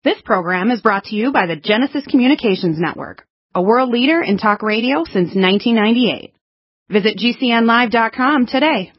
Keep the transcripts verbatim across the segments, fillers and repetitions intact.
This program is brought to you by the Genesis Communications Network, a world leader in talk radio since nineteen ninety-eight. Visit G C N live dot com today.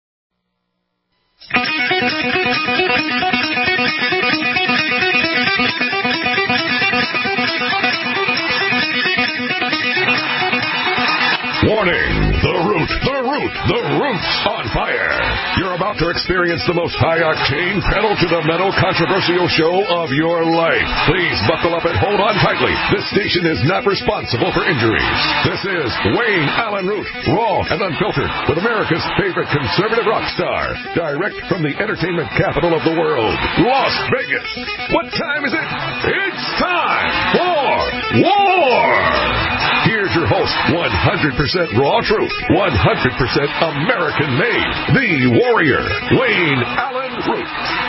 Warning! The Root, the Root, the Root's on fire. You're about to experience the most high-octane, pedal-to-the-metal controversial show of your life. Please buckle up and hold on tightly. This station is not responsible for injuries. This is Wayne Allyn Root, raw and unfiltered, with America's favorite conservative rock star. Direct from the entertainment capital of the world, Las Vegas. What time is it? It's time for war! Here's your host, one hundred percent raw truth, one hundred percent American-made, the warrior, Wayne Allyn Root.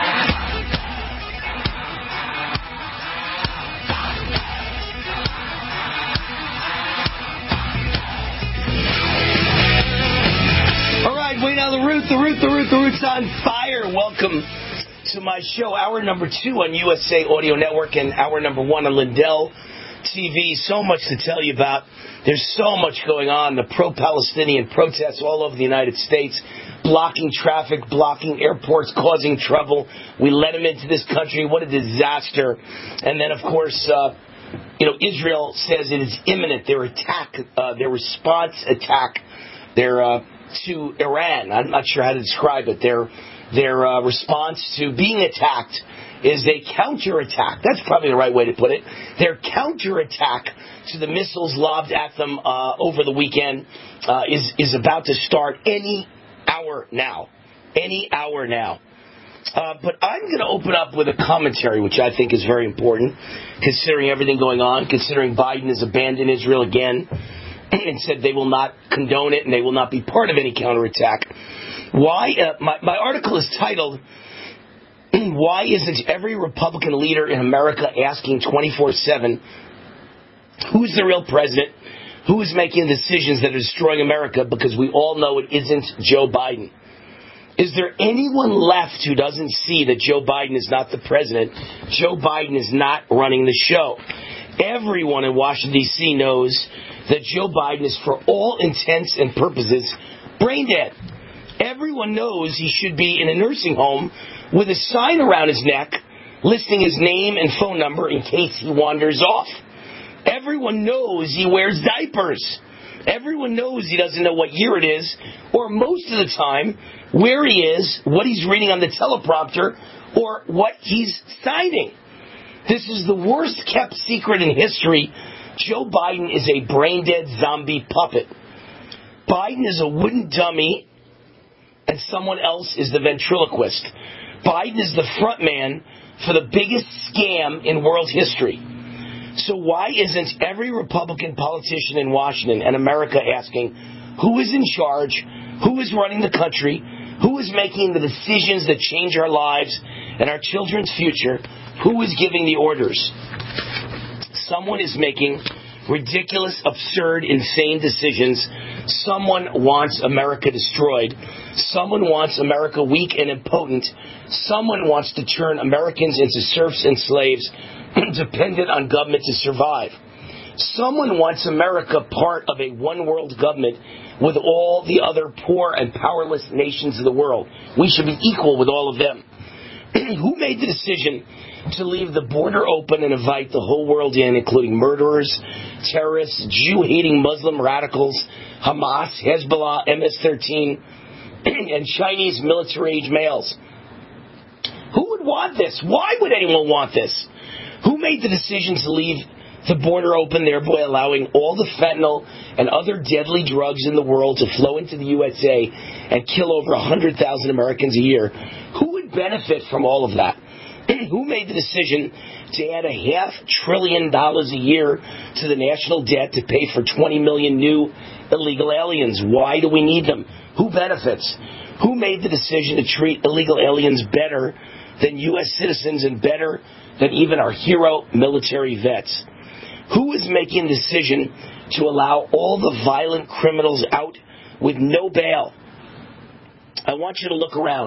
All right, Wayne Allyn Root, the Root, the Root, the Root's on fire. Welcome to my show, hour number two on U S A Audio Network and hour number one on Lindell T V. So much to tell you about. There's so much going on. The pro-Palestinian protests all over the United States, blocking traffic, blocking airports, causing trouble. We let them into this country. What a disaster. And then, of course, uh, you know, Israel says it is imminent. Their attack, uh, their response attack, their uh, to Iran. I'm not sure how to describe it. Their their uh, response to being attacked is a counterattack. That's probably the right way to put it. Their counterattack to the missiles lobbed at them uh, over the weekend uh, is is about to start any hour now. Any hour now. Uh, but I'm going to open up with a commentary, which I think is very important, considering everything going on, considering Biden has abandoned Israel again and said they will not condone it and they will not be part of any counterattack. Why? Uh, my, my article is titled, "Why Isn't Every Republican Leader in America Asking twenty-four seven who's the real president, who is making decisions that are destroying America, because we all know it isn't Joe Biden." Is there anyone left who doesn't see that Joe Biden is not the president? Joe Biden is not running the show. Everyone in Washington, D C knows that Joe Biden is, for all intents and purposes, brain dead. Everyone knows he should be in a nursing home with a sign around his neck listing his name and phone number in case he wanders off. Everyone knows he wears diapers. Everyone knows he doesn't know what year it is, or most of the time, where he is, what he's reading on the teleprompter, or what he's signing. This is the worst kept secret in history. Joe Biden is a brain-dead zombie puppet. Biden is a wooden dummy, and someone else is the ventriloquist. Biden is the front man for the biggest scam in world history. So why isn't every Republican politician in Washington and America asking who is in charge, who is running the country, who is making the decisions that change our lives and our children's future, who is giving the orders? Someone is making ridiculous, absurd, insane decisions. Someone wants America destroyed. Someone wants America weak and impotent. Someone wants to turn Americans into serfs and slaves, dependent on government to survive. Someone wants America part of a one-world government with all the other poor and powerless nations of the world. We should be equal with all of them. Who made the decision to leave the border open and invite the whole world in, including murderers, terrorists, Jew-hating Muslim radicals, Hamas, Hezbollah, M S thirteen, and Chinese military-age males? Who would want this? Why would anyone want this? Who made the decision to leave the border open, thereby allowing all the fentanyl and other deadly drugs in the world to flow into the U S A and kill over one hundred thousand Americans a year? Who would benefit from all of that? Who made the decision to add a half trillion dollars a year to the national debt to pay for twenty million new illegal aliens? Why do we need them? Who benefits? Who made the decision to treat illegal aliens better than U S citizens and better than even our hero military vets? Who is making the decision to allow all the violent criminals out with no bail? I want you to look around.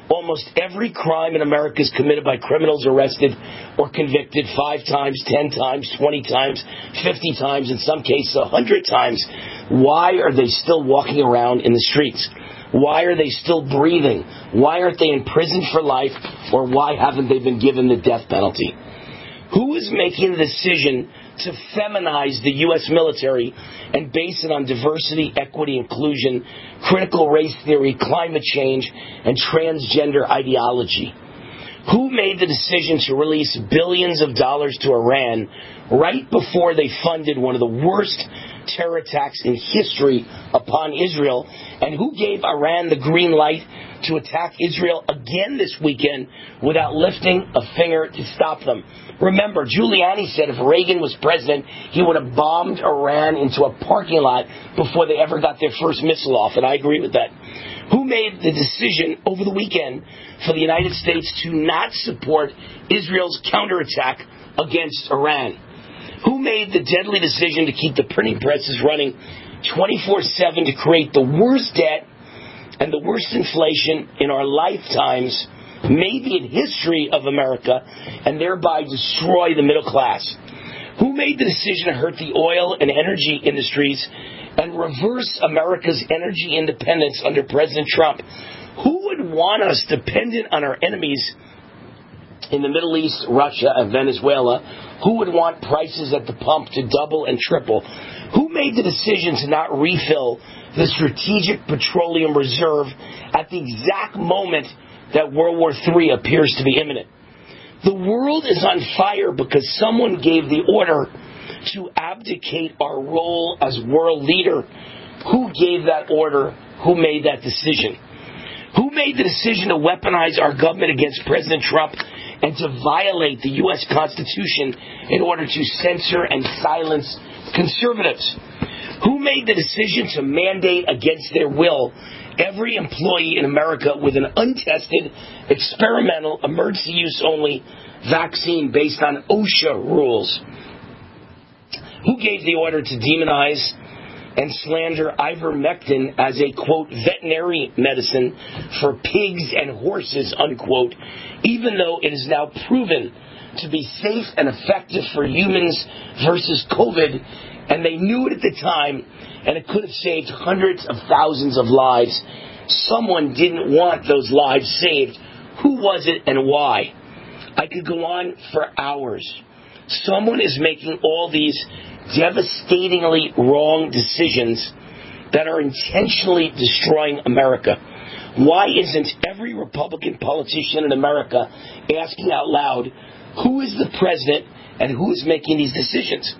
Almost every crime in America is committed by criminals arrested or convicted five times, ten times, twenty times, fifty times, in some cases a hundred times. Why are they still walking around in the streets? Why are they still breathing? Why aren't they in prison for life? Or why haven't they been given the death penalty? Who is making the decision to feminize the U S military and base it on diversity, equity, inclusion, critical race theory, climate change, and transgender ideology? Who made the decision to release billions of dollars to Iran right before they funded one of the worst terror attacks in history upon Israel? And who gave Iran the green light to attack Israel again this weekend without lifting a finger to stop them? Remember, Giuliani said if Reagan was president, he would have bombed Iran into a parking lot before they ever got their first missile off, and I agree with that. Who made the decision over the weekend for the United States to not support Israel's counterattack against Iran? Who made the deadly decision to keep the printing presses running twenty-four seven to create the worst debt and the worst inflation in our lifetimes, maybe in history of America, and thereby destroy the middle class? Who made the decision to hurt the oil and energy industries and reverse America's energy independence under President Trump? Who would want us dependent on our enemies in the Middle East, Russia, and Venezuela? Who would want prices at the pump to double and triple? Who made the decision to not refill the strategic petroleum reserve at the exact moment that World War Three appears to be imminent? The world is on fire because someone gave the order to abdicate our role as world leader. Who gave that order? Who made that decision? Who made the decision to weaponize our government against President Trump and to violate the U S Constitution in order to censor and silence conservatives? Who made the decision to mandate against their will every employee in America with an untested, experimental, emergency use only vaccine based on OSHA rules? Who gave the order to demonize and slander ivermectin as a, quote, veterinary medicine for pigs and horses, unquote, even though it is now proven to be safe and effective for humans versus COVID, and they knew it at the time, and it could have saved hundreds of thousands of lives? Someone didn't want those lives saved. Who was it and why? I could go on for hours. Someone is making all these devastatingly wrong decisions that are intentionally destroying America. Why isn't every Republican politician in America asking out loud, who is the president and who is making these decisions?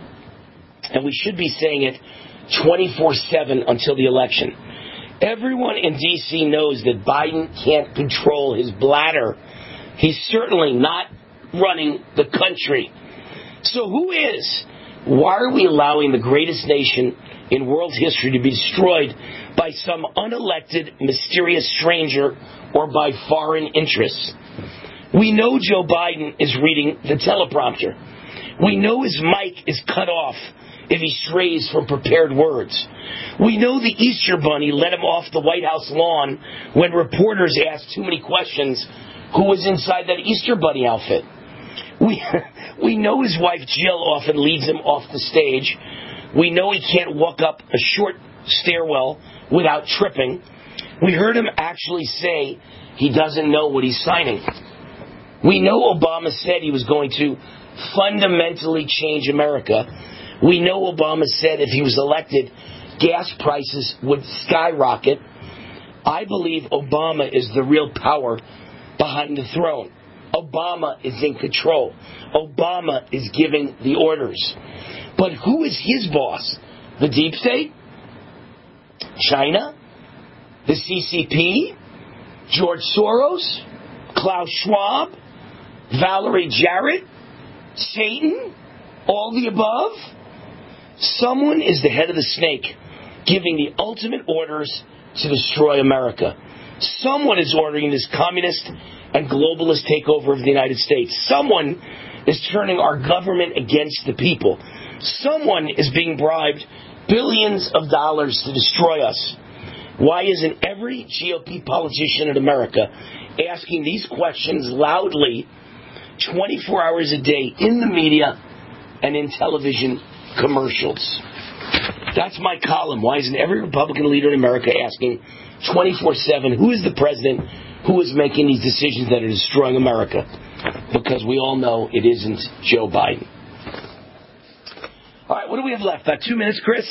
And we should be saying it twenty-four seven until the election. Everyone in D C knows that Biden can't control his bladder. He's certainly not running the country. So who is? Why are we allowing the greatest nation in world history to be destroyed by some unelected, mysterious stranger or by foreign interests? We know Joe Biden is reading the teleprompter. We know his mic is cut off if he strays from prepared words. We know the Easter Bunny let him off the White House lawn when reporters asked too many questions who was inside that Easter Bunny outfit. We we know his wife Jill often leads him off the stage. We know he can't walk up a short stairwell without tripping. We heard him actually say he doesn't know what he's signing. We know Obama said he was going to fundamentally change America. We know Obama said if he was elected, gas prices would skyrocket. I believe Obama is the real power behind the throne. Obama is in control. Obama is giving the orders. But who is his boss? The deep state? China? The C C P? George Soros? Klaus Schwab? Valerie Jarrett? Satan? All the above? Someone is the head of the snake, giving the ultimate orders to destroy America. Someone is ordering this communist and globalist takeover of the United States. Someone is turning our government against the people. Someone is being bribed billions of dollars to destroy us. Why isn't every G O P politician in America asking these questions loudly twenty-four hours a day in the media and in television commercials. That's my column. Why isn't every Republican leader in America asking twenty-four seven, who is the president, who is making these decisions that are destroying America? Because we all know it isn't Joe Biden. All right, what do we have left? About two minutes, Chris?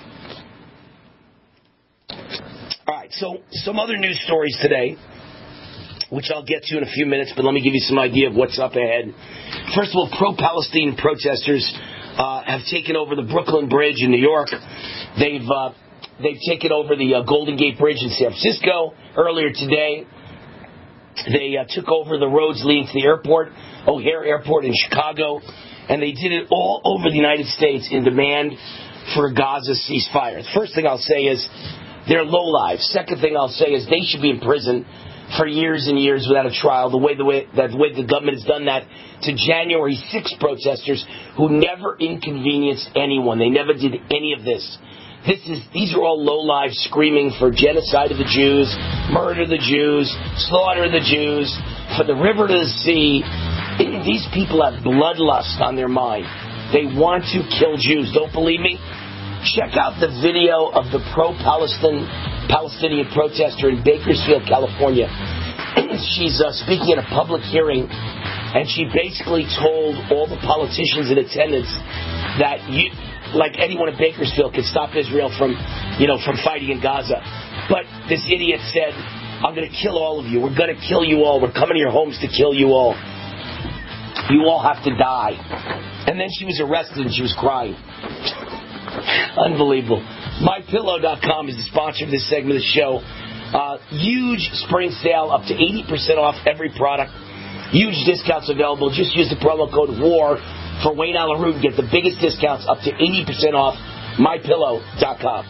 All right, so some other news stories today, which I'll get to in a few minutes, but let me give you some idea of what's up ahead. First of all, pro-Palestine protesters uh, have taken over the Brooklyn Bridge in New York. They've uh, they've taken over the uh, Golden Gate Bridge in San Francisco earlier today. They uh, took over the roads leading to the airport, O'Hare Airport in Chicago, and they did it all over the United States in demand for a Gaza ceasefire. The first thing I'll say is they're lowlives. Second thing I'll say is they should be in prison for years and years without a trial, the way the way that the way the government has done that to January sixth protesters who never inconvenienced anyone. They never did any of this. This is these are all lowlives screaming for genocide of the Jews, murder the Jews, slaughter the Jews, for the river to the sea. These people have bloodlust on their mind. They want to kill Jews. Don't believe me? Check out the video of the pro-Palestinian Palestinian protester in Bakersfield, California. She's uh, speaking at a public hearing, and she basically told all the politicians in attendance that you, like anyone in Bakersfield, could stop Israel from, you know, from fighting in Gaza. But this idiot said, "I'm going to kill all of you. We're going to kill you all. We're coming to your homes to kill you all. You all have to die." And then she was arrested and she was crying. Unbelievable. My Pillow dot com is the sponsor of this segment of the show. Uh, huge spring sale, up to eighty percent off every product. Huge discounts available. Just use the promo code WAR for Wayne Allyn Root and get the biggest discounts, up to eighty percent off. My Pillow dot com.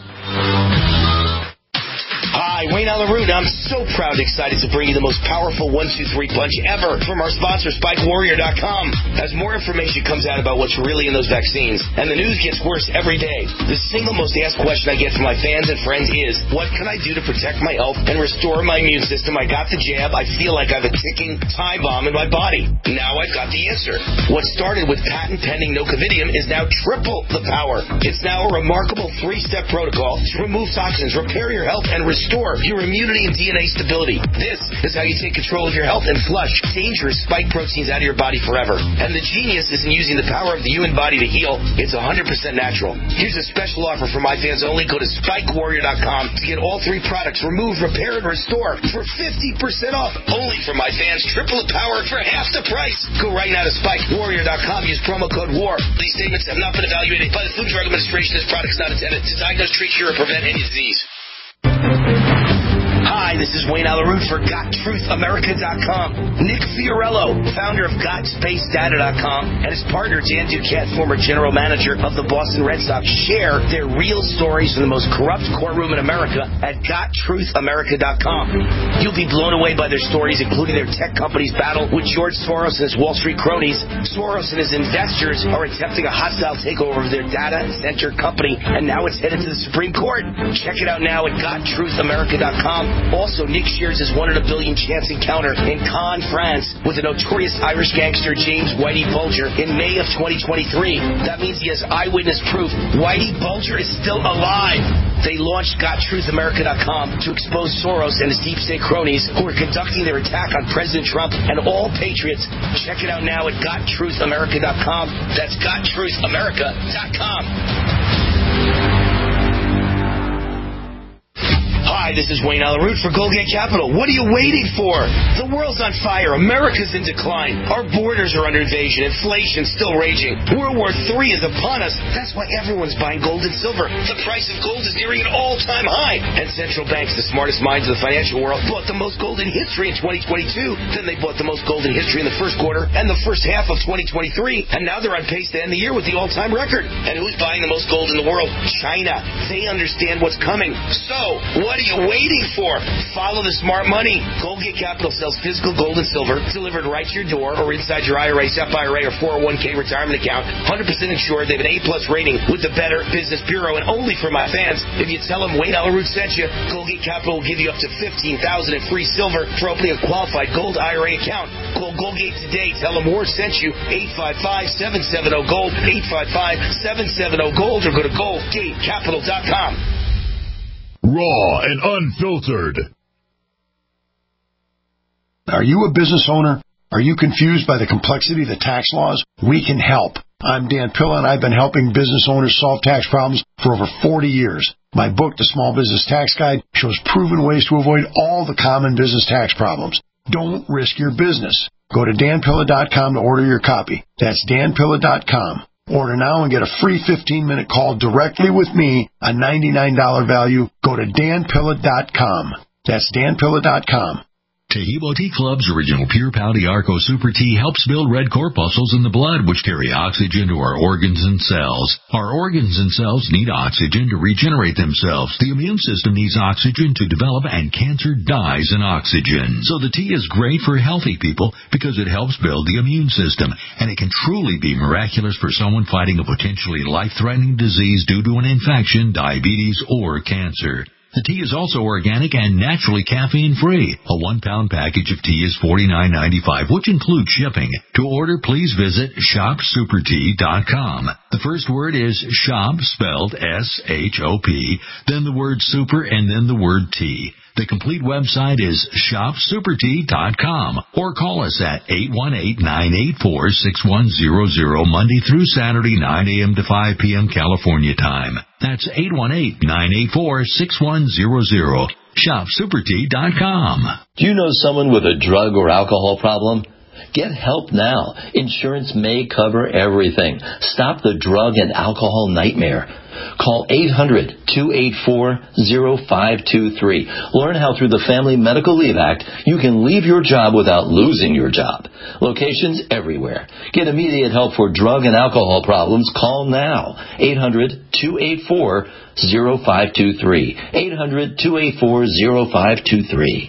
Hi, Wayne Allyn Root. I'm so proud and excited to bring you the most powerful one two three punch ever from our sponsor, Spike Warrior dot com. As more information comes out about what's really in those vaccines, and the news gets worse every day, the single most asked question I get from my fans and friends is, what can I do to protect my health and restore my immune system? I got the jab. I feel like I have a ticking time bomb in my body. Now I've got the answer. What started with patent-pending nocovidium is now triple the power. It's now a remarkable three-step protocol to remove toxins, repair your health, and restore your immunity and D N A stability. This is how you take control of your health and flush dangerous spike proteins out of your body forever. And the genius isn't using the power of the human body to heal. It's one hundred percent natural. Here's a special offer for my fans only. Go to Spike Warrior dot com to get all three products, remove, repair, and restore for fifty percent off. Only for my fans. Triple the power for half the price. Go right now to Spike Warrior dot com. Use promo code WAR. These statements have not been evaluated by the Food and Drug Administration. This product is not intended to diagnose, treat, cure, or prevent any disease. Hi, this is Wayne Allyn Root for Got Truth America dot com. Nick Fiorello, founder of Got Space Data dot com, and his partner Dan Duquette, former general manager of the Boston Red Sox, share their real stories from the most corrupt courtroom in America at Got Truth America dot com. You'll be blown away by their stories, including their tech company's battle with George Soros and his Wall Street cronies. Soros and his investors are attempting a hostile takeover of their data center company, and now it's headed to the Supreme Court. Check it out now at Got Truth America dot com. Also, Nick shares his one in a billion chance encounter in Cannes, France, with the notorious Irish gangster James Whitey Bulger in May of twenty twenty-three. That means he has eyewitness proof Whitey Bulger is still alive. They launched Got Truth America dot com to expose Soros and his deep state cronies who are conducting their attack on President Trump and all patriots. Check it out now at Got Truth America dot com. That's Got Truth America dot com. Hi, this is Wayne Allyn Root for Goldgate Capital. What are you waiting for? The world's on fire. America's in decline. Our borders are under invasion. Inflation's still raging. World War Three is upon us. That's why everyone's buying gold and silver. The price of gold is nearing an all-time high. And central banks, the smartest minds of the financial world, bought the most gold in history in twenty twenty-two. Then they bought the most gold in history in the first quarter and the first half of twenty twenty-three. And now they're on pace to end the year with the all-time record. And who's buying the most gold in the world? China. They understand what's coming. So, what are you you waiting for? Follow the smart money. Goldgate Capital sells physical gold and silver delivered right to your door or inside your I R A, S E P I R A, or four oh one k retirement account. one hundred percent insured. They have an A-plus rating with the Better Business Bureau. And only for my fans, if you tell them Wayne Allyn Root sent you, Goldgate Capital will give you up to fifteen thousand dollars in free silver for opening a qualified gold I R A account. Call Goldgate today. Tell them War sent you. eight five five, seven seven zero, GOLD. eight five five, seven seven zero, GOLD. Or go to gold gate capital dot com. Raw and unfiltered. Are you a business owner? Are you confused by the complexity of the tax laws? We can help. I'm Dan Pilla, and I've been helping business owners solve tax problems for over forty years. My book, The Small Business Tax Guide, shows proven ways to avoid all the common business tax problems. Don't risk your business. Go to dan pilla dot com to order your copy. That's dan pilla dot com. Order now and get a free fifteen-minute call directly with me, a ninety-nine dollars value. Go to dan pilla dot com. That's dan pilla dot com. Tahibo Tea Club's original Pure Pouty Arco Super Tea helps build red corpuscles in the blood, which carry oxygen to our organs and cells. Our organs and cells need oxygen to regenerate themselves. The immune system needs oxygen to develop, and cancer dies in oxygen. So the tea is great for healthy people because it helps build the immune system, and it can truly be miraculous for someone fighting a potentially life-threatening disease due to an infection, diabetes, or cancer. The tea is also organic and naturally caffeine-free. A one-pound package of tea is forty-nine ninety-five, which includes shipping. To order, please visit shop super tea dot com. The first word is shop, spelled S H O P, then the word super, and then the word tea. The complete website is shop super tea dot com, or call us at eight one eight, nine eight four, six one zero zero, Monday through Saturday, nine a.m. to five p.m. California time. That's eight one eight, nine eight four, six one zero zero. shop super tea dot com. Do you know someone with a drug or alcohol problem? Get help now. Insurance may cover everything. Stop the drug and alcohol nightmare. Call eight hundred, two eight four, zero five two three. Learn how through the Family Medical Leave Act you can leave your job without losing your job. Locations everywhere. Get immediate help for drug and alcohol problems. Call now. eight hundred, two eight four, zero five two three. eight hundred, two eight four, zero five two three.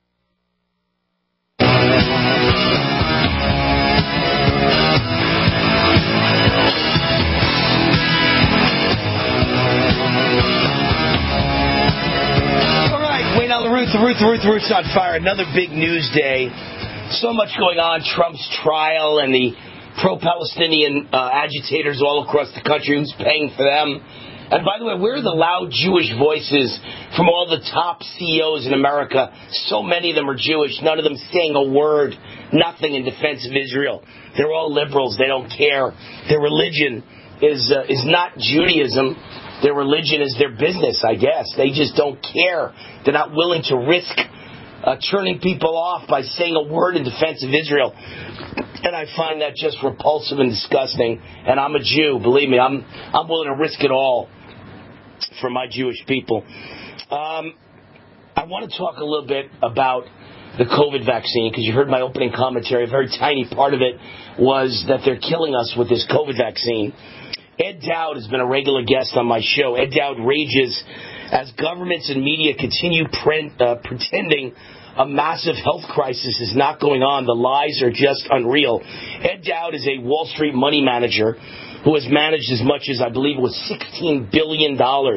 The Root, the Root, the Root, the Root's on fire. Another big news day. So much going on. Trump's trial and the pro-Palestinian uh, agitators all across the country. Who's paying for them? And by the way, where are the loud Jewish voices from all the top C E Os in America? So many of them are Jewish. None of them saying a word, nothing in defense of Israel. They're all liberals. They don't care. Their religion is uh, is not Judaism. Their religion is their business, I guess. They just don't care. They're not willing to risk uh, turning people off by saying a word in defense of Israel. And I find that just repulsive and disgusting. And I'm a Jew, believe me. I'm I'm willing to risk it all for my Jewish people. Um, I want to talk a little bit about the COVID vaccine, because you heard my opening commentary. A very tiny part of it was that they're killing us with this COVID vaccine. Ed Dowd has been a regular guest on my show. Ed Dowd rages as governments and media continue pre- uh, pretending a massive health crisis is not going on. The lies are just unreal. Ed Dowd is a Wall Street money manager who has managed as much as, I believe it was sixteen billion dollars.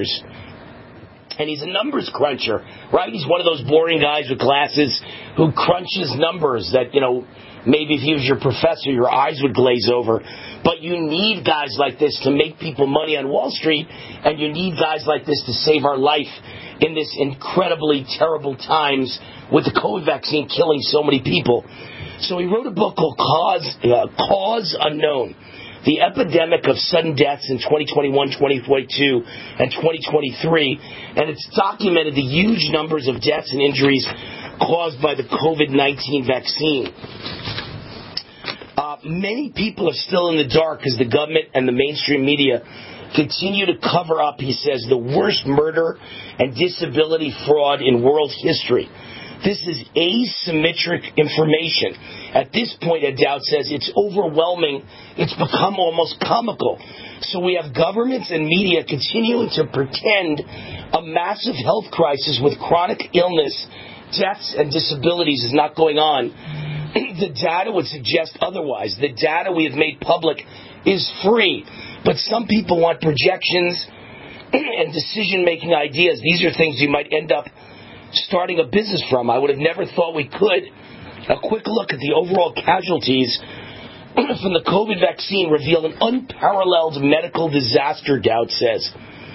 And he's a numbers cruncher, right? He's one of those boring guys with glasses who crunches numbers that, you know, maybe if he was your professor, your eyes would glaze over. But you need guys like this to make people money on Wall Street, and you need guys like this to save our life in this incredibly terrible times with the COVID vaccine killing so many people. So he wrote a book called Cause, uh, Cause Unknown. The epidemic of sudden deaths in twenty twenty-one, twenty twenty-two, and twenty twenty-three, and it's documented the huge numbers of deaths and injuries caused by the COVID nineteen vaccine. Uh, many people are still in the dark as the government and the mainstream media continue to cover up, he says, the worst murder and disability fraud in world history. This is asymmetric information. At this point, as Dowd says, it's overwhelming. It's become almost comical. So we have governments and media continuing to pretend a massive health crisis with chronic illness, deaths, and disabilities is not going on. The data would suggest otherwise. The data we have made public is free. But some people want projections and decision-making ideas. These are things you might end up starting a business from. I would have never thought we could. A quick look at the overall casualties from the COVID vaccine reveal an unparalleled medical disaster, Dowd says.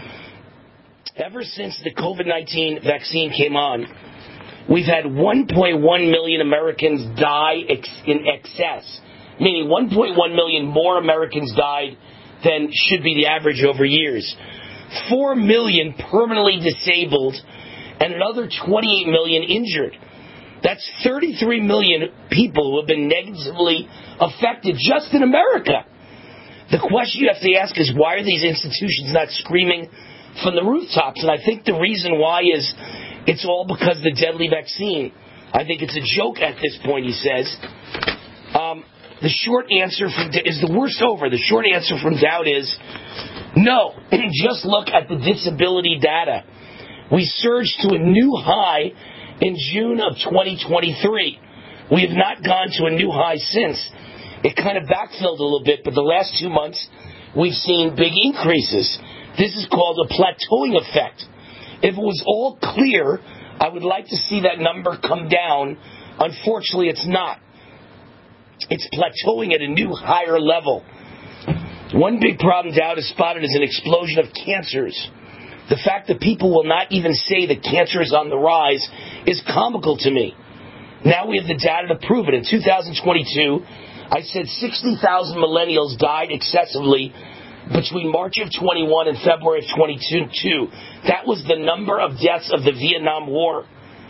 Ever since the COVID nineteen vaccine came on, we've had one point one million Americans die ex- in excess, meaning one point one million more Americans died than should be the average over years. four million permanently disabled and another twenty-eight million injured. That's thirty-three million people who have been negatively affected just in America. The question you have to ask is, why are these institutions not screaming from the rooftops? And I think the reason why is it's all because of the deadly vaccine. I think it's a joke at this point, he says. Um, the short answer from, is the worst over. The short answer from Dowd is no. Just look at the disability data. We surged to a new high in June of twenty twenty-three. We have not gone to a new high since. It kind of backfilled a little bit, but the last two months we've seen big increases. This is called a plateauing effect. If it was all clear, I would like to see that number come down. Unfortunately, it's not. It's plateauing at a new higher level. One big problem Dowd has spotted is an explosion of cancers. The fact that people will not even say that cancer is on the rise is comical to me. Now we have the data to prove it. In two thousand twenty-two, I said sixty thousand millennials died excessively between March of twenty-one and February of twenty-two. That was the number of deaths of the Vietnam War.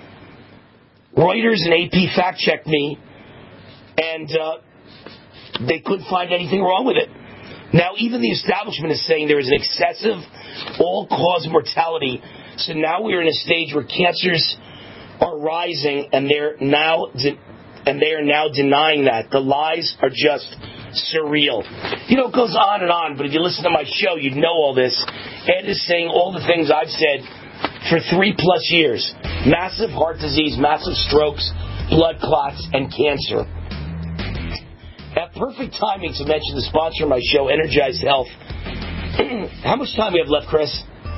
Reuters and A P fact-checked me, and uh, they couldn't find anything wrong with it. Now even the establishment is saying there is an excessive all-cause mortality. So now we are in a stage where cancers are rising, and they're now de- and they are now denying that. The lies are just surreal. You know, it goes on and on, but if you listen to my show, you'd know all this. Ed is saying all the things I've said for three plus years. Massive heart disease, massive strokes, blood clots, and cancer. At perfect timing to mention the sponsor of my show, Energize Health. How much time we have left, Chris?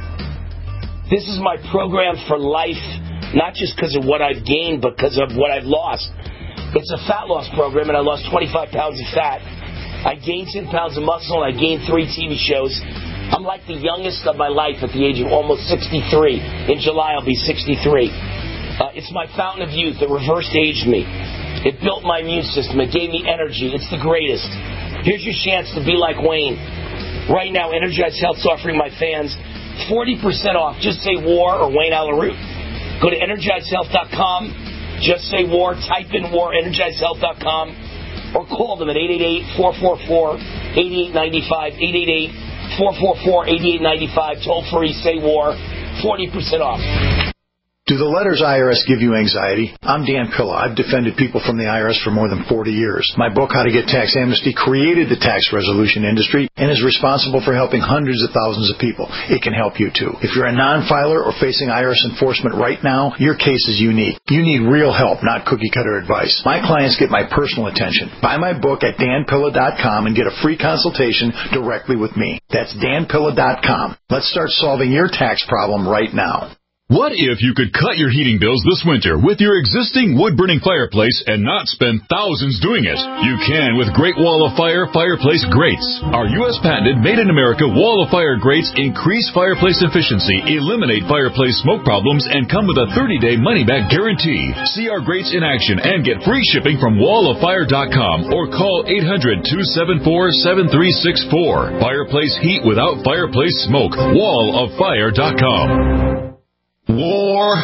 This is my program for life, not just because of what I've gained, but because of what I've lost. It's a fat loss program, and I lost twenty-five pounds of fat. I gained ten pounds of muscle, and I gained three T V shows. I'm like the youngest of my life at the age of almost sixty-three. In July, I'll be sixty-three. Uh, it's my fountain of youth that reversed aged me. It built my immune system. It gave me energy. It's the greatest. Here's your chance to be like Wayne. Right now, Energize Health's offering my fans forty percent off. Just say war or Wayne Alaroot. Go to energize health dot com. Just say war. Type in war, energize health dot com. Or call them at eight eight eight, four four four, eight eight nine five. eight eight eight, four four four, eight eight nine five. Toll free, say war. forty percent off. Do the letters I R S give you anxiety? I'm Dan Pilla. I've defended people from the I R S for more than forty years. My book, How to Get Tax Amnesty, created the tax resolution industry and is responsible for helping hundreds of thousands of people. It can help you, too. If you're a non-filer or facing I R S enforcement right now, your case is unique. You need real help, not cookie-cutter advice. My clients get my personal attention. Buy my book at dan pilla dot com and get a free consultation directly with me. That's dan pilla dot com. Let's start solving your tax problem right now. What if you could cut your heating bills this winter with your existing wood-burning fireplace and not spend thousands doing it? You can with Great Wall of Fire Fireplace Grates. Our U S patented made-in-America Wall of Fire grates increase fireplace efficiency, eliminate fireplace smoke problems, and come with a thirty-day money-back guarantee. See our grates in action and get free shipping from wall of fire dot com or call eight hundred, two seven four, seven three six four. Fireplace heat without fireplace smoke. wall of fire dot com. War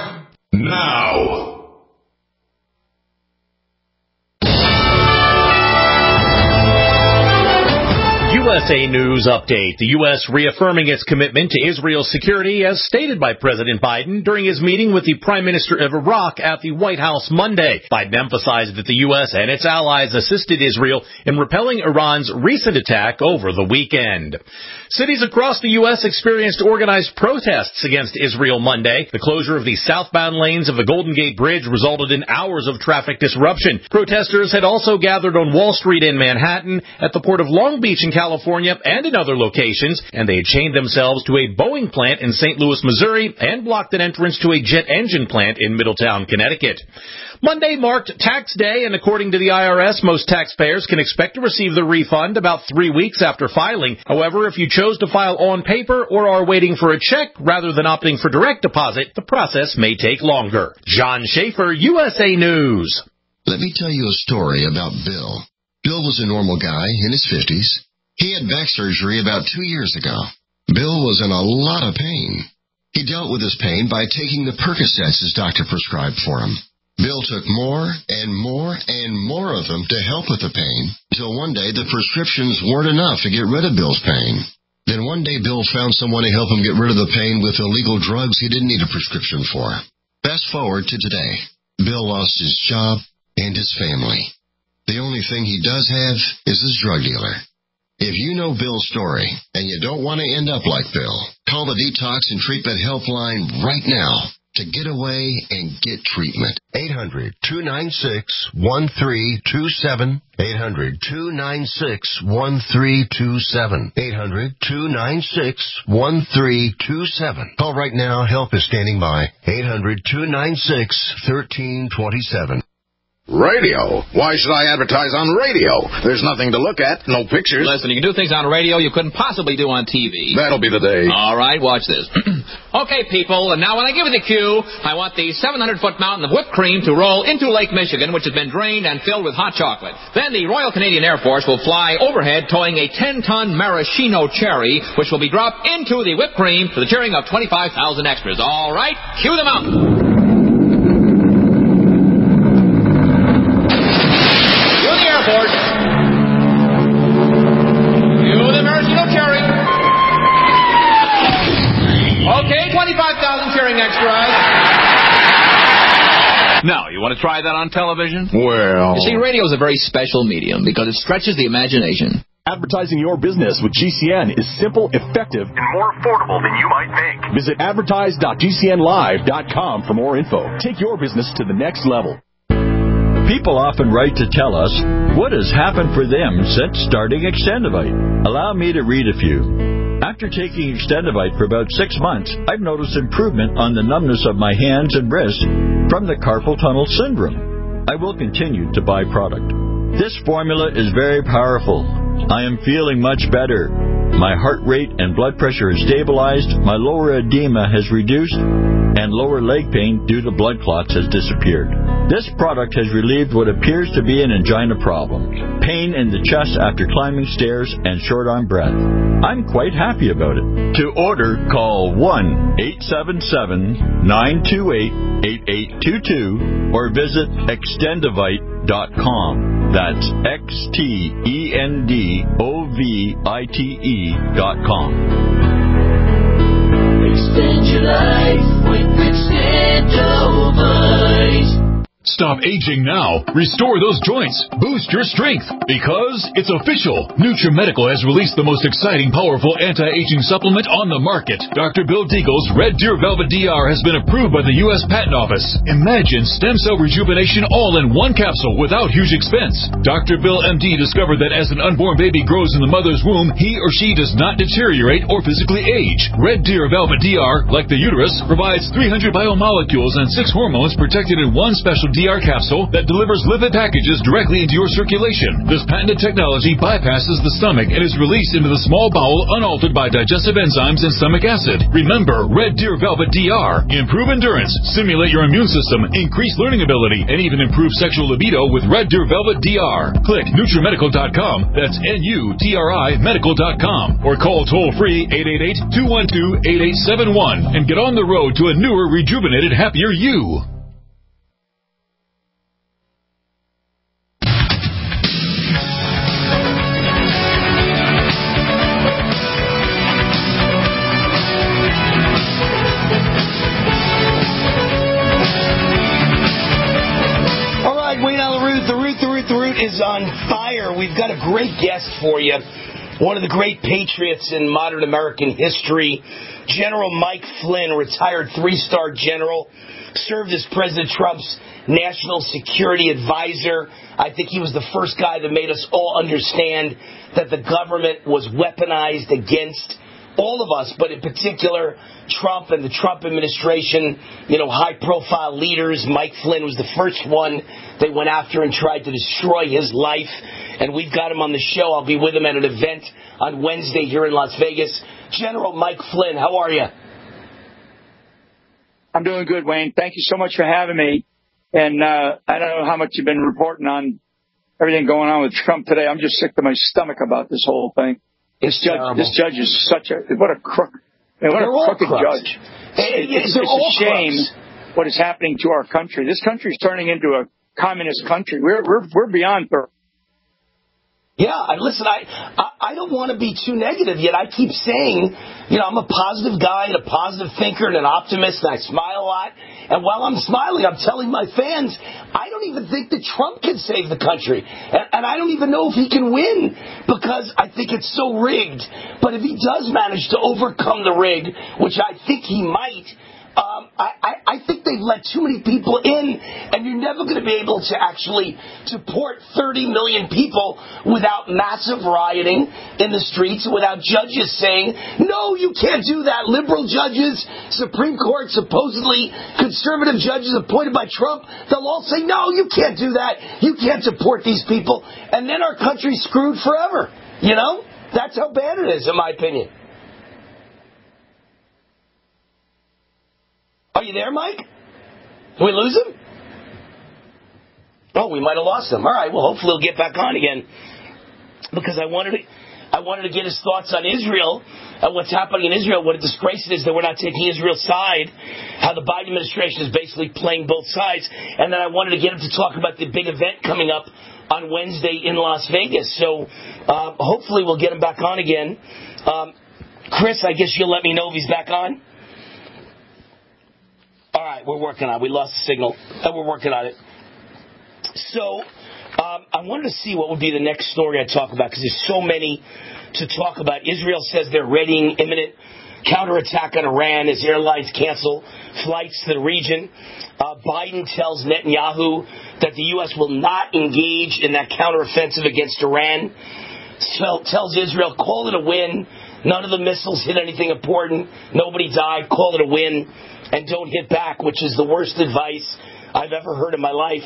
now. U S A News Update. The U S reaffirming its commitment to Israel's security as stated by President Biden during his meeting with the Prime Minister of Iraq at the White House Monday. Biden emphasized that the U S and its allies assisted Israel in repelling Iran's recent attack over the weekend. Cities across the U S experienced organized protests against Israel Monday. The closure of the southbound lanes of the Golden Gate Bridge resulted in hours of traffic disruption. Protesters had also gathered on Wall Street in Manhattan, at the Port of Long Beach in California, and in other locations, and they had chained themselves to a Boeing plant in Saint Louis, Missouri, and blocked an entrance to a jet engine plant in Middletown, Connecticut. Monday marked tax day, and according to the I R S, most taxpayers can expect to receive the refund about three weeks after filing. However, if you chose to file on paper or are waiting for a check rather than opting for direct deposit, the process may take longer. John Schaefer, U S A News. Let me tell you a story about Bill. Bill was a normal guy in his fifties. He had back surgery about two years ago. Bill was in a lot of pain. He dealt with his pain by taking the Percocets his doctor prescribed for him. Bill took more and more and more of them to help with the pain, until one day the prescriptions weren't enough to get rid of Bill's pain. Then one day Bill found someone to help him get rid of the pain with illegal drugs he didn't need a prescription for. Fast forward to today. Bill lost his job and his family. The only thing he does have is his drug dealer. If you know Bill's story and you don't want to end up like Bill, call the Detox and Treatment Helpline right now to get away and get treatment. eight hundred, two nine six, one three two seven. eight hundred, two nine six, one three two seven. eight hundred, two nine six, one three two seven. Call right now. Help is standing by. eight hundred, two nine six, one three two seven. Radio? Why should I advertise on radio? There's nothing to look at, no pictures. Listen, you can do things on radio you couldn't possibly do on T V. That'll be the day. All right, watch this. Okay, people, and now when I give you the cue, I want the seven hundred foot mountain of whipped cream to roll into Lake Michigan, which has been drained and filled with hot chocolate. Then the Royal Canadian Air Force will fly overhead towing a ten ton maraschino cherry, which will be dropped into the whipped cream to the cheering of twenty-five thousand extras. All right, cue the mountain. Okay, twenty-five thousand cheering extras. Now, you want to try that on television? Well... You see, radio is a very special medium because it stretches the imagination. Advertising your business with G C N is simple, effective, and more affordable than you might think. Visit advertise dot G C N live dot com for more info. Take your business to the next level. People often write to tell us what has happened for them since starting Extendivite. Allow me to read a few. After taking Extendivite for about six months, I've noticed improvement on the numbness of my hands and wrists from the carpal tunnel syndrome. I will continue to buy product. This formula is very powerful. I am feeling much better. My heart rate and blood pressure is stabilized, my lower edema has reduced, and lower leg pain due to blood clots has disappeared. This product has relieved what appears to be an angina problem, pain in the chest after climbing stairs, and short-arm breath. I'm quite happy about it. To order, call one eight seven seven, nine two eight, eight eight two two or visit extendivite dot com. That's X T E N D O V I T E dot com. Extend your life with Extendivite. Stop aging now. Restore those joints. Boost your strength. Because it's official. NutriMedical has released the most exciting, powerful anti-aging supplement on the market. Doctor Bill Deagle's Red Deer Velvet D R has been approved by the U S Patent Office. Imagine stem cell rejuvenation all in one capsule without huge expense. Doctor Bill M D discovered that as an unborn baby grows in the mother's womb, he or she does not deteriorate or physically age. Red Deer Velvet D R, like the uterus, provides three hundred biomolecules and six hormones protected in one special D R capsule that delivers lipid packages directly into your circulation. This patented technology bypasses the stomach and is released into the small bowel unaltered by digestive enzymes and stomach acid. Remember, Red Deer Velvet D R. Improve endurance, stimulate your immune system, increase learning ability, and even improve sexual libido with Red Deer Velvet D R. Click NutriMedical dot com, that's N U T R I medical dot com, or call toll-free eight eight eight, two one two, eight eight seven one and get on the road to a newer, rejuvenated, happier you. a great guest for you. One of the great patriots in modern American history, General Mike Flynn, retired three-star general, served as President Trump's national security advisor. I think he was the first guy that made us all understand that the government was weaponized against all of us, but in particular, Trump and the Trump administration, you know, high-profile leaders. Mike Flynn was the first one they went after and tried to destroy his life. And we've got him on the show. I'll be with him at an event on Wednesday here in Las Vegas. General Mike Flynn, how are you? I'm doing good, Wayne. Thank you so much for having me. And uh, I don't know how much you've been reporting on everything going on with Trump today. I'm just sick to my stomach about this whole thing. This it's judge, terrible. this judge is such a what a crook, I mean, what They're a crooked crooks. judge. Hey, it's it's a shame crooks. What is happening to our country. This country is turning into a communist country. We're we're we're beyond. Yeah, and listen, I, I I don't want to be too negative, yet I keep saying, you know, I'm a positive guy and a positive thinker and an optimist, and I smile a lot. And while I'm smiling, I'm telling my fans, I don't even think that Trump can save the country. And, and I don't even know if he can win, because I think it's so rigged. But if he does manage to overcome the rig, which I think he might, Um, I, I, I think they've let too many people in, and you're never going to be able to actually deport thirty million people without massive rioting in the streets, without judges saying, no, you can't do that. Liberal judges, Supreme Court, supposedly conservative judges appointed by Trump, they'll all say, no, you can't do that. You can't deport these people. And then our country's screwed forever. You know? That's how bad it is, in my opinion. Are you there, Mike? Did we lose him? Oh, we might have lost him. All right, well, hopefully he'll get back on again. Because I wanted to, I wanted to get his thoughts on Israel and what's happening in Israel, what a disgrace it is that we're not taking Israel's side, how the Biden administration is basically playing both sides. And then I wanted to get him to talk about the big event coming up on Wednesday in Las Vegas. So uh, hopefully we'll get him back on again. Um, Chris, I guess you'll let me know if he's back on? All right, we're working on it. We lost the signal, and we're working on it. So um, I wanted to see what would be the next story I'd talk about, because there's so many to talk about. Israel says they're readying imminent counterattack on Iran as airlines cancel flights to the region. Uh, Biden tells Netanyahu that the U S will not engage in that counteroffensive against Iran. So, tells Israel, call it a win. None of the missiles hit anything important. Nobody died. Call it a win. And don't hit back, which is the worst advice I've ever heard in my life.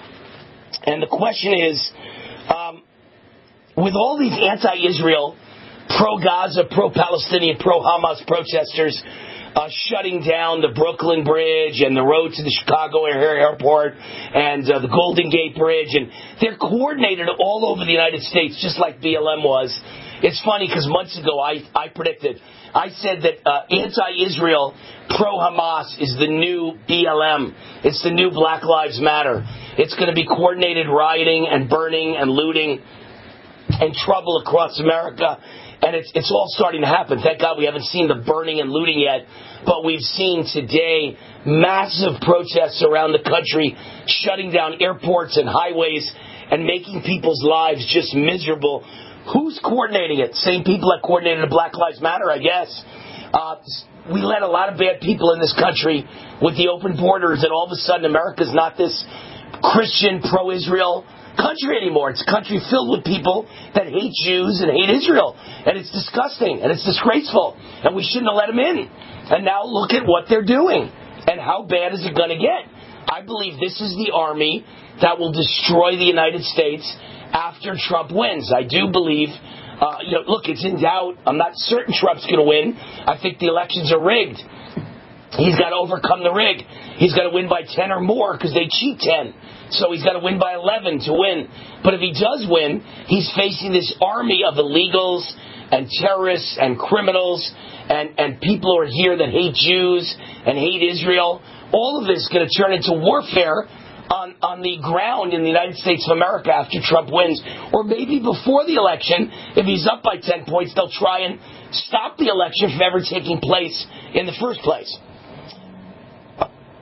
And the question is, um, with all these anti-Israel, pro-Gaza, pro-Palestinian, pro-Hamas protesters uh, shutting down the Brooklyn Bridge and the road to the Chicago Airport and uh, the Golden Gate Bridge, and they're coordinated all over the United States, just like B L M was. It's funny because months ago I, I predicted, I said that uh, anti-Israel, pro-Hamas is the new B L M. It's the new Black Lives Matter. It's going to be coordinated rioting and burning and looting and trouble across America. And it's, it's all starting to happen. Thank God we haven't seen the burning and looting yet. But we've seen today massive protests around the country, shutting down airports and highways and making people's lives just miserable. Who's coordinating it? Same people that coordinated the Black Lives Matter, I guess. Uh, we let a lot of bad people in this country with the open borders, and all of a sudden America's not this Christian, pro-Israel country anymore. It's a country filled with people that hate Jews and hate Israel. And it's disgusting, and it's disgraceful, and we shouldn't have let them in. And now look at what they're doing. And how bad is it going to get? I believe this is the army that will destroy the United States after Trump wins. I do believe, uh, you know, look, it's in doubt. I'm not certain Trump's going to win. I think the elections are rigged. He's got to overcome the rig. He's got to win by ten or more because they cheat ten. So he's got to win by eleven to win. But if he does win, he's facing this army of illegals and terrorists and criminals and, and people who are here that hate Jews and hate Israel. All of this is going to turn into warfare on, on the ground in the United States of America after Trump wins. Or maybe before the election, if he's up by ten points, they'll try and stop the election from ever taking place in the first place. All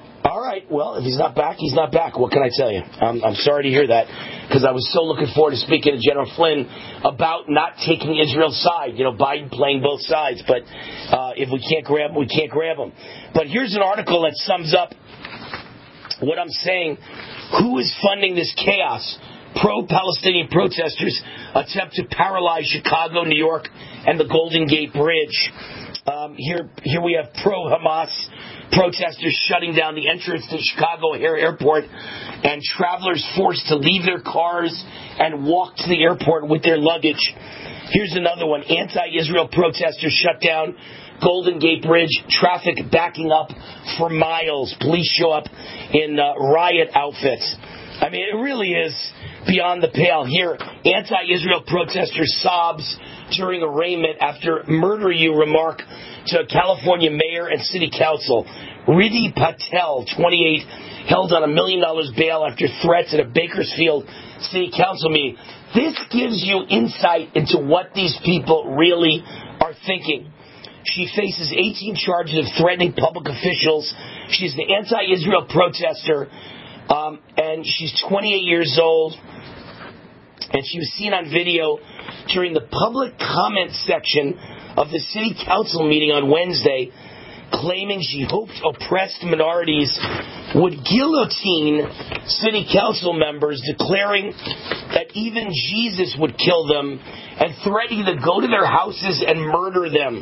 right. Well, if he's not back, he's not back. What can I tell you? I'm, I'm sorry to hear that, because I was so looking forward to speaking to General Flynn about not taking Israel's side. You know, Biden playing both sides. But uh, if we can't grab him, we can't grab him. But here's an article that sums up what I'm saying. Who is funding this chaos? Pro-Palestinian protesters attempt to paralyze Chicago, New York, and the Golden Gate Bridge. Um, here, here we have pro-Hamas protesters shutting down the entrance to Chicago O'Hare Airport, and travelers forced to leave their cars and walk to the airport with their luggage. Here's another one. Anti-Israel protesters shut down Golden Gate Bridge, traffic backing up for miles. Police show up in uh, riot outfits. I mean, it really is beyond the pale. Here, anti-Israel protester sobs during arraignment after murder you remark to a California mayor and city council. Riddhi Patel, twenty-eight, held on a million dollars bail after threats at a Bakersfield city council meeting. This gives you insight into what these people really are thinking. She faces eighteen charges of threatening public officials. She's an anti-Israel protester, um, and she's twenty-eight years old. And she was seen on video during the public comment section of the city council meeting on Wednesday, claiming she hoped oppressed minorities would guillotine city council members, declaring that even Jesus would kill them, and threatening to go to their houses and murder them.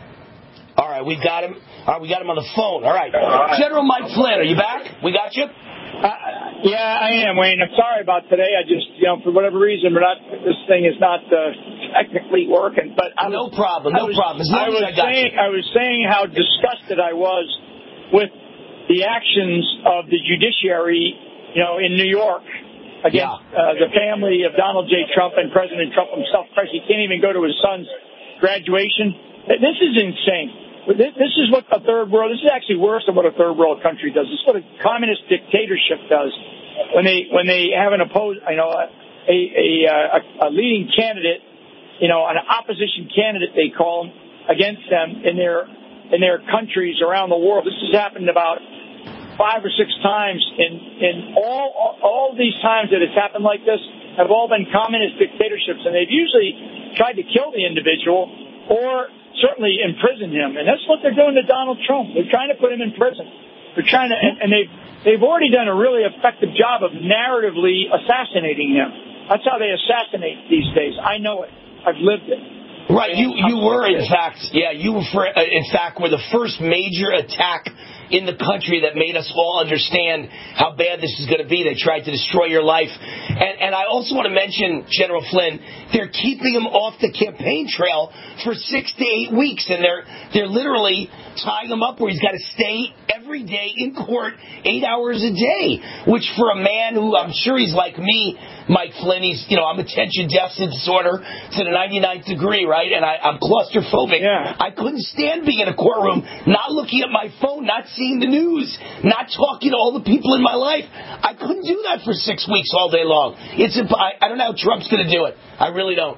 All right, we got him. All right, we got him on the phone. All right. General Mike Flynn, are you back? We got you? Uh, yeah, I am, Wayne. I'm sorry about today. I just, you know, for whatever reason, we're not, this thing is not uh, technically working. But I no was, problem, no was, problem. As long I was as I got saying, you. I was saying how disgusted I was with the actions of the judiciary, you know, in New York against yeah. uh, the family of Donald J. Trump and President Trump himself. Christ, he can't even go to his son's graduation. This is insane. This is what a third world, this is actually worse than what a third world country does. This is what a communist dictatorship does. When they, when they have an opposed, you know, a, a, a, a leading candidate, you know, an opposition candidate, they call them, against them in their, in their countries around the world. This has happened about five or six times, in, in all, all these times that it's happened like this have all been communist dictatorships, and they've usually tried to kill the individual or certainly imprison him. And that's what they're doing to Donald Trump. They're trying to put him in prison. They're trying to, and, and they've, they've already done a really effective job of narratively assassinating him. That's how they assassinate these days. I know it. I've lived it. Right. You, you were, in fact, yeah, you were, for, in fact, were the first major attack in the country that made us all understand how bad this is going to be. They tried to destroy your life. And, and I also want to mention, General Flynn, they're keeping him off the campaign trail for six to eight weeks. And they're, they're literally tying him up where he's got to stay every day in court eight hours a day, which for a man who I'm sure he's like me, Mike Flynn, he's, you know, I'm attention deficit disorder to the ninety-ninth degree, right? And I, I'm claustrophobic. Yeah. I couldn't stand being in a courtroom, not looking at my phone, not seeing the news, not talking to all the people in my life. I couldn't do that for six weeks all day long. It's imp- I, I don't know how Trump's going to do it. I really don't.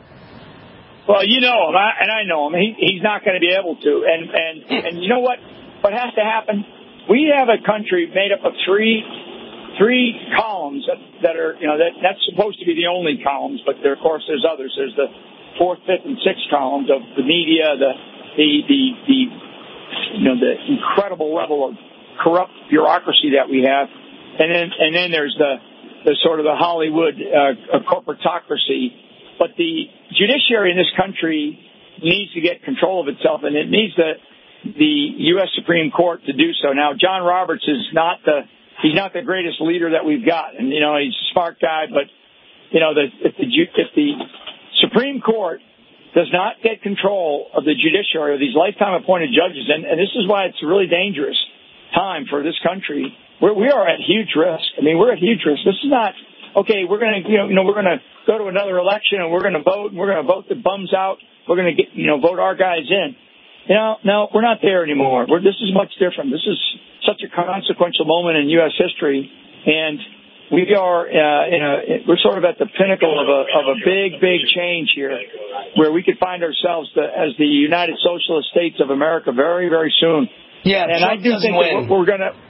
Well, you know him, I, and I know him. He, he's not going to be able to. And, and, and you know what? What has to happen? We have a country made up of three three columns that, that are, you know, that that's supposed to be the only columns, but there, of course, there's others. There's the fourth, fifth, and sixth columns of the media, the the the, the you know, the incredible level of corrupt bureaucracy that we have, and then and then there's the the sort of the Hollywood uh, corporatocracy. But the judiciary in this country needs to get control of itself, and it needs the the U S Supreme Court to do so. Now, John Roberts is not the he's not the greatest leader that we've got, and you know he's a smart guy, but you know the, if the if the Supreme Court does not get control of the judiciary of these lifetime appointed judges, and, and this is why it's a really dangerous time for this country. We're, we are at huge risk. I mean, we're at huge risk. This is not okay. We're going to you know, you know we're going to go to another election and we're going to vote and we're going to vote the bums out. We're going to get you know vote our guys in. You know, no, we're not there anymore. We're, this is much different. This is such a consequential moment in U S history, and we are, uh, in a, we're sort of at the pinnacle of a, of a big, big change here, where we could find ourselves the, as the United Socialist States of America very, very soon. Yeah, and Trump I do doesn't think win. that we're going to.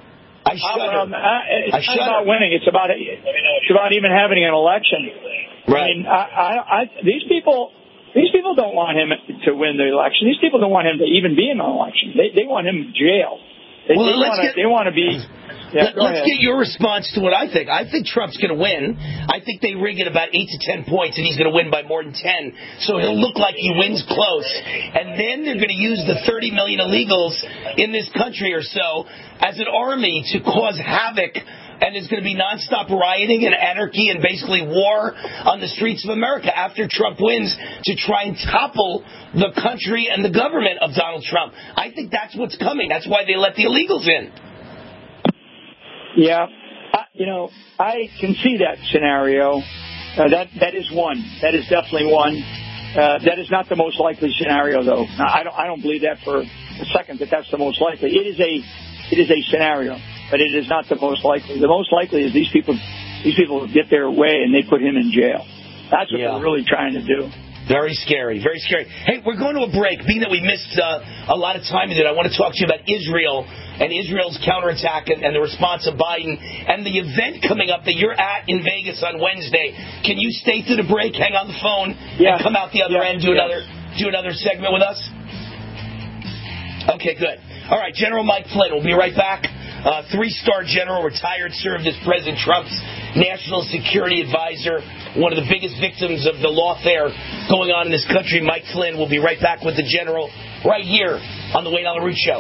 I shudder. Um, I, it's I not shudder. about winning. It's about it's about even having an election. Right. I mean, I, I, I, these people, these people don't want him to win the election. These people don't want him to even be in an election. They, they want him in jail. They, Well, they let's want to. get- They want to be. Yeah, Let, go let's ahead. get your response to what I think. I think Trump's going to win. I think they rig it about eight to ten points, and he's going to win by more than ten. So he'll look like he wins close. And then they're going to use the thirty million illegals in this country or so as an army to cause havoc. And there's going to be nonstop rioting and anarchy and basically war on the streets of America after Trump wins to try and topple the country and the government of Donald Trump. I think that's what's coming. That's why they let the illegals in. Yeah, I, you know, I can see that scenario. Uh, that that is one. That is definitely one. Uh, that is not the most likely scenario, though. I don't. I don't believe that for a second that that's the most likely. It is a. It is a scenario, but it is not the most likely. The most likely is these people. These people get their way and they put him in jail. That's what Yeah. they're really trying to do. Very scary, very scary. Hey, we're going to a break. Being that we missed uh, a lot of time in it, I want to talk to you about Israel and Israel's counterattack and, and the response of Biden and the event coming up that you're at in Vegas on Wednesday. Can you stay through the break, hang on the phone, Yeah. and come out the other Yeah. end, do Yeah. another do another segment with us? Okay, good. All right, General Mike Flynn. We'll be right back. Uh, three-star general, retired, served as President Trump's national security advisor, one of the biggest victims of the lawfare going on in this country. Mike Flynn will be right back with the general right here on the Wayne Allyn Root Show.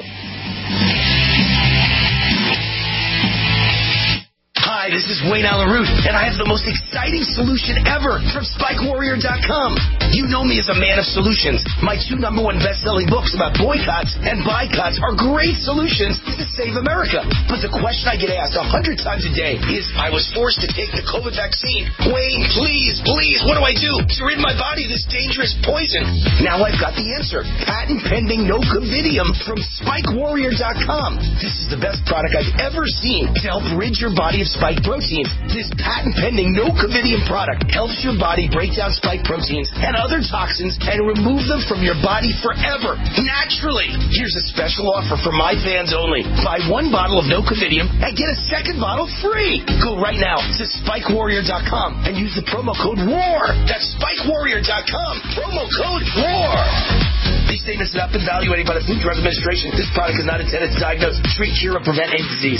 Hi, this is Wayne Allyn Root, and I have the most exciting solution ever from Spike Warrior dot com. You know me as a man of solutions. My two number one best-selling books about boycotts and boycotts are great solutions to save America. But the question I get asked a hundred times a day is, I was forced to take the COVID vaccine. Wayne, please, please, what do I do to rid my body of this dangerous poison? Now I've got the answer. Patent pending Nocovidium from Spike Warrior dot com. This is the best product I've ever seen to help rid your body of spike proteins. This patent-pending Nocovidium product helps your body break down spike proteins and other toxins and remove them from your body forever, naturally. Here's a special offer for my fans only. Buy one bottle of Nocovidium and get a second bottle free. Go right now to Spike Warrior dot com and use the promo code WAR. That's Spike Warrior dot com. Promo code WAR. These statements have not been evaluated by the Food and Drug Administration. This product is not intended to diagnose, treat, cure, or prevent any disease.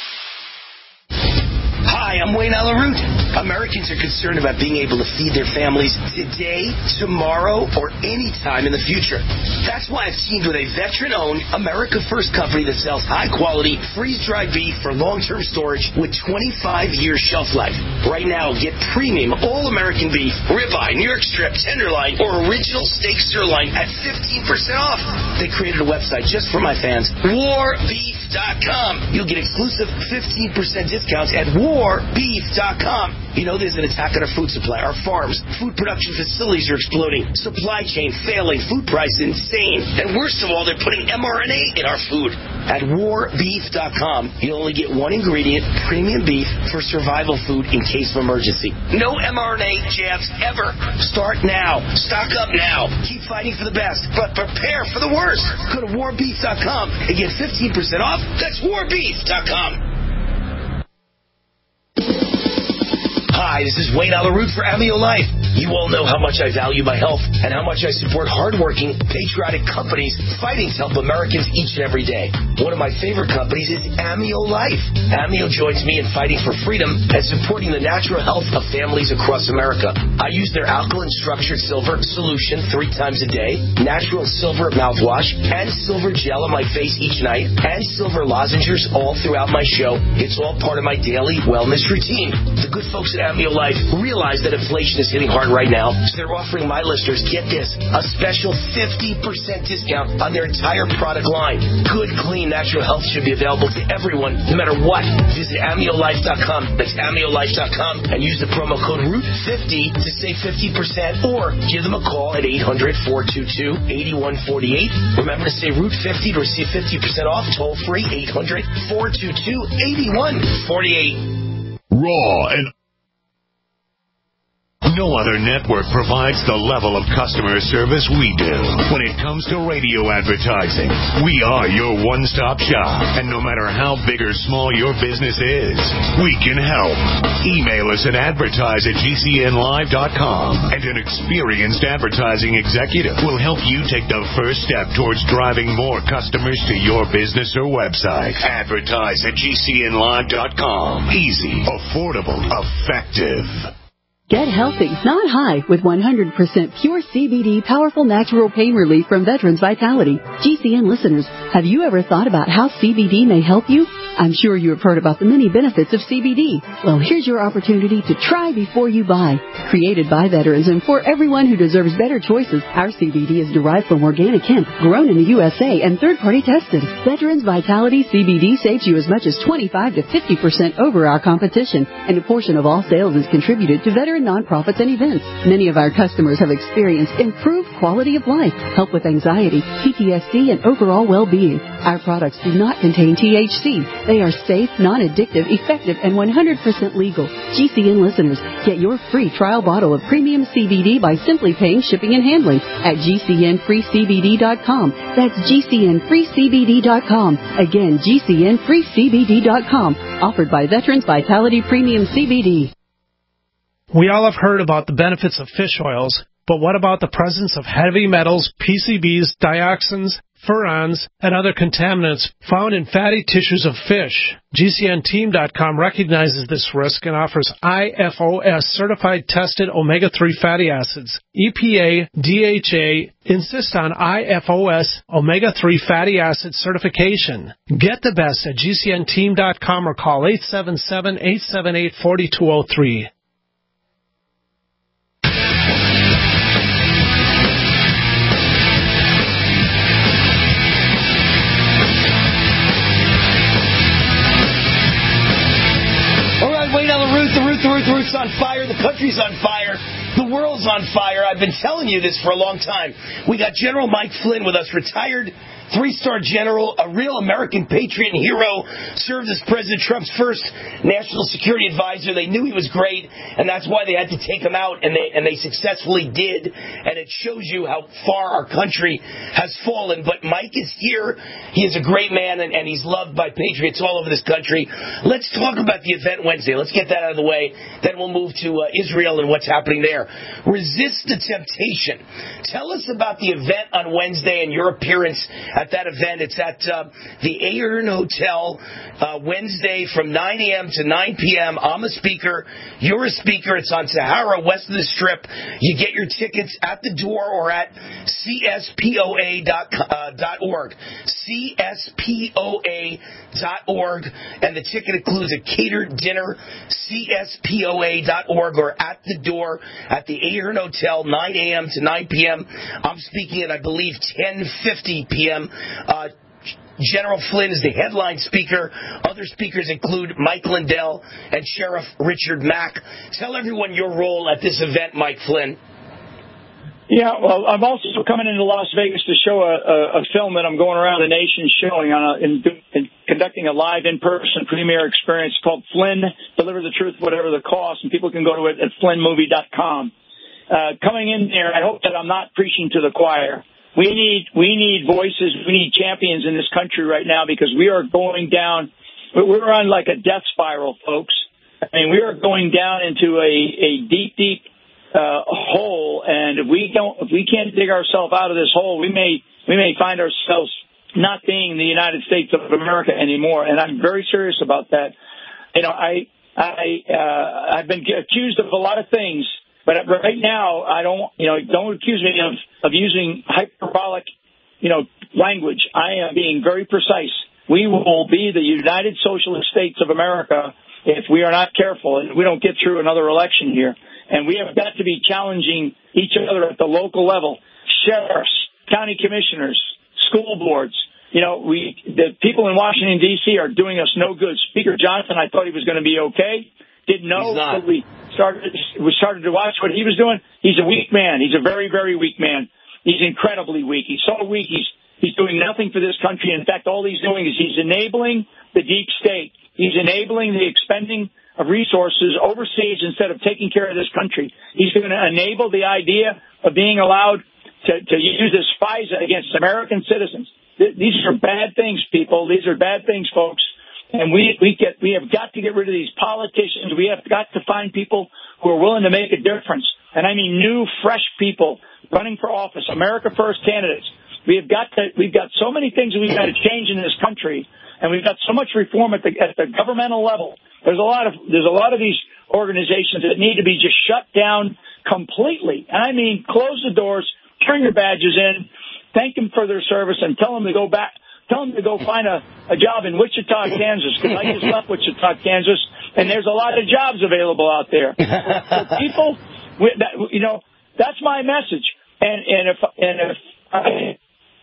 Hi, I'm Wayne Allyn Root. Americans are concerned about being able to feed their families today, tomorrow, or any time in the future. That's why I've teamed with a veteran-owned, America-first company that sells high-quality, freeze-dried beef for long-term storage with twenty-five year shelf life. Right now, get premium all-American beef, ribeye, New York strip, tenderloin, or original steak sirloin at fifteen percent off. They created a website just for my fans, war beef dot com. You'll get exclusive fifteen percent discounts at war beef dot com. You know there's an attack on our food supply. Our farms, food production facilities are exploding. Supply chain failing. Food price insane. And worst of all, they're putting M R N A in our food. At war beef dot com, you'll only get one ingredient, premium beef, for survival food in case of emergency. No M R N A jabs ever. Start now. Stock up now. Keep fighting for the best, but prepare for the worst. Go to war beef dot com and get fifteen percent off. That's war beef dot com. Hi, this is Wayne Allyn Root for Amio Life. You all know how much I value my health and how much I support hardworking, patriotic companies fighting to help Americans each and every day. One of my favorite companies is Amio Life. Amio joins me in fighting for freedom and supporting the natural health of families across America. I use their alkaline structured silver solution three times a day, natural silver mouthwash, and silver gel on my face each night, and silver lozenges all throughout my show. It's all part of my daily wellness routine. The good folks at Amio Life realize that inflation is hitting hard right now, so they're offering my listeners, get this, a special fifty percent discount on their entire product line. Good, clean, natural health should be available to everyone, no matter what. Visit amio life dot com. That's amio life dot com and use the promo code root fifty to save fifty percent, or give them a call at eight hundred, four two two, eight one four eight. Remember to say root fifty to receive fifty percent off. Toll free, eight hundred, four two two, eight one four eight. Raw and No other network provides the level of customer service we do. When it comes to radio advertising, we are your one-stop shop. And no matter how big or small your business is, we can help. Email us at advertise at G C N live dot com, and an experienced advertising executive will help you take the first step towards driving more customers to your business or website. Advertise at G C N live dot com. Easy, affordable, effective. Get healthy, not high, with one hundred percent pure C B D powerful natural pain relief from Veterans Vitality. G C N listeners, have you ever thought about how C B D may help you? I'm sure you have heard about the many benefits of C B D. Well, here's your opportunity to try before you buy. Created by veterans and for everyone who deserves better choices, our C B D is derived from organic hemp, grown in the U S A, and third-party tested. Veterans Vitality C B D saves you as much as twenty-five to fifty percent over our competition, and a portion of all sales is contributed to veteran nonprofits and events. Many of our customers have experienced improved quality of life, help with anxiety, P T S D, and overall well-being. Our products do not contain T H C. They are safe, non-addictive, effective, and one hundred percent legal. G C N listeners, get your free trial bottle of premium C B D by simply paying shipping and handling at G C N free C B D dot com. That's G C N free C B D dot com. Again, G C N free C B D dot com. Offered by Veterans Vitality Premium C B D. We all have heard about the benefits of fish oils, but what about the presence of heavy metals, P C Bs, dioxins, furans, and other contaminants found in fatty tissues of fish? G C N team dot com recognizes this risk and offers I F O S certified tested omega three fatty acids. E P A, D H A insist on I F O S omega three fatty acid certification. Get the best at G C N team dot com or call eight seven seven, eight seven eight, four two zero three. The root, the root, the root's on fire. The country's on fire. The world's on fire. I've been telling you this for a long time. We got General Mike Flynn with us, retired three-star general, a real American patriot and hero, served as President Trump's first national security advisor. They knew he was great, and that's why they had to take him out, and they and they successfully did. And it shows you how far our country has fallen. But Mike is here. He is a great man, and, and he's loved by patriots all over this country. Let's talk about the event Wednesday. Let's get that out of the way. Then we'll move to uh, Israel and what's happening there. Resist the temptation. Tell us about the event on Wednesday and your appearance at that event. It's at uh, the Ahern Hotel uh, Wednesday from nine a.m. to nine p.m. I'm a speaker. You're a speaker. It's on Sahara, west of the Strip. You get your tickets at the door or at C S P O A dot org. C S P O A dot org. And the ticket includes a catered dinner. C S P O A dot org or at the door at the Ahern Hotel, nine a.m. to nine p.m. I'm speaking at, I believe, ten fifty p.m. Uh, General Flynn is the headline speaker. Other speakers include Mike Lindell and Sheriff Richard Mack. Tell everyone your role at this event, Mike Flynn. Yeah, well, I'm also coming into Las Vegas to show a, a, a film that I'm going around the nation showing on a, in, in conducting a live in-person premiere experience called Flynn, Deliver the Truth, Whatever the Cost, and people can go to it at flynn movie dot com. Uh, coming in there, I hope that I'm not preaching to the choir. We need, we need voices, we need champions in this country right now because we are going down, we're on like a death spiral, folks. I mean, we are going down into a, a deep, deep, uh, hole, and if we don't, if we can't dig ourselves out of this hole, we may, we may find ourselves not being the United States of America anymore, and I'm very serious about that. You know, I, I, uh, I've been accused of a lot of things. But right now, I don't, you know, don't accuse me of, of using hyperbolic, you know, language. I am being very precise. We will be the United Socialist States of America if we are not careful and we don't get through another election here. And we have got to be challenging each other at the local level. Sheriffs, county commissioners, school boards. You know, we, the people in Washington, D C are doing us no good. Speaker Johnson, I thought he was going to be okay. Didn't know until we started, we started to watch what he was doing. He's a weak man. He's a very, very weak man. He's incredibly weak. He's so weak, he's, he's doing nothing for this country. In fact, all he's doing is he's enabling the deep state. He's enabling the expending of resources overseas instead of taking care of this country. He's going to enable the idea of being allowed to, to use this FISA against American citizens. Th- these are bad things, people. These are bad things, folks. And we, we get, we have got to get rid of these politicians. We have got to find people who are willing to make a difference. And I mean new, fresh people running for office, America First candidates. We have got to, we've got so many things that we've got to change in this country, and we've got so much reform at the, at the governmental level. There's a lot of, there's a lot of these organizations that need to be just shut down completely. And I mean, close the doors, turn your badges in, thank them for their service, and tell them to go back, tell them to go find a, a job in Wichita, Kansas, because I just left Wichita, Kansas, and there's a lot of jobs available out there. So people, that, you know, that's my message. And, and if, and if, I,